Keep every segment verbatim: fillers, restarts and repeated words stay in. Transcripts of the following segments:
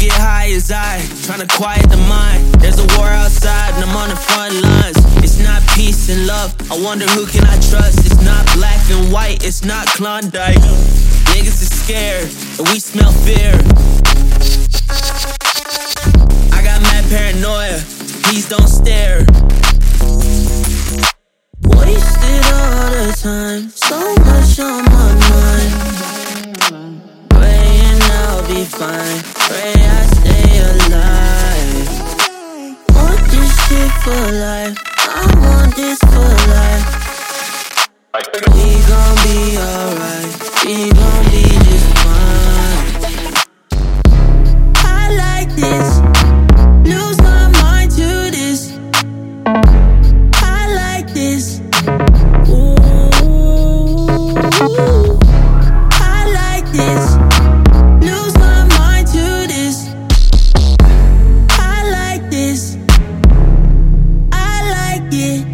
get high as I, tryna quiet the mind. There's a war outside and I'm on the front lines. It's not peace and love, I wonder who can I trust. It's not black and white, it's not Klondike. Niggas is scared, and we smell fear. I got mad paranoia, please don't stare. Wasted all the time, so much on my mind. Praying I'll be fine, pray I stay alive. Want this shit for life, I want this for life. We gon' be alright, we gon' be just fine. I like this, lose my mind to this. I like this, ooh. I like this, lose my mind to this. I like this, I like it.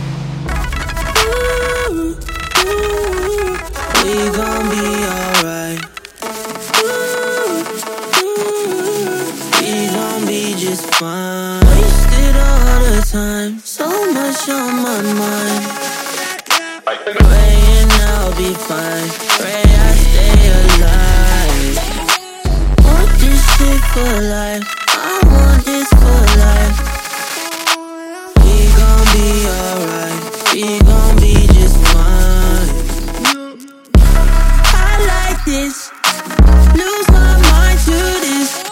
Ooh, ooh. We gon' be alright. Ooh, ooh. We gon' be just fine. Wasted all the time, so much on my mind. Praying I'll be fine, pray I stay alive. Want this shit for life, I want this for life. We gon' be alright, we gon' be just fine. I like this, lose my mind to this.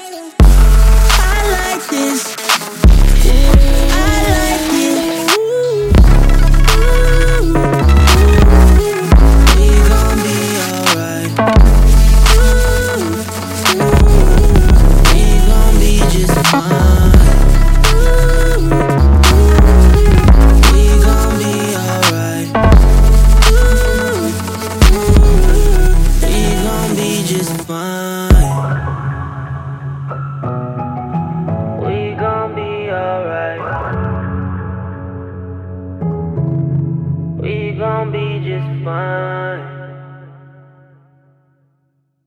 I like this, I like it. Ooh, ooh. We gon' be alright. Ooh, ooh. We gon' be just fine. Ooh, ooh. We gon' be alright. Ooh, ooh. We gon' be just fine. We gon' be alright. We gon' be just fine.